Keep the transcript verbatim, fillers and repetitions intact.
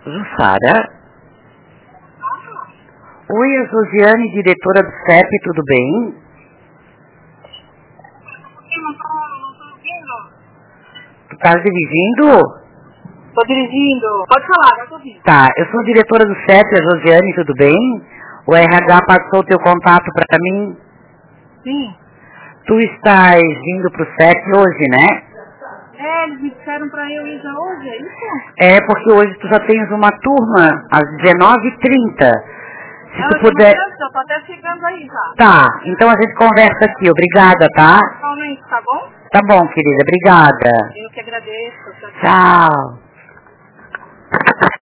Jussara? Oi, a Josiane, diretora do C E P, tudo bem? Eu não tô, não tô ouvindo. Tu tá dirigindo? Tô dirigindo. Pode falar, eu tô ouvindo. Tá, eu sou a diretora do C E P, a Josiane, tudo bem? O R H passou o teu contato pra mim. Sim. Tu estás indo pro C E P hoje, né? É, eles me disseram pra eu ir já hoje, é isso? É, porque hoje tu já tens uma turma às dezenove e trinta. Se Não, tu eu tô no puder... trânsito, eu tô até chegando aí já. Tá, então a gente conversa aqui. Obrigada, tá? Realmente, tá bom? Tá bom, querida. Obrigada. Eu que agradeço. Tchau, tchau. Tchau.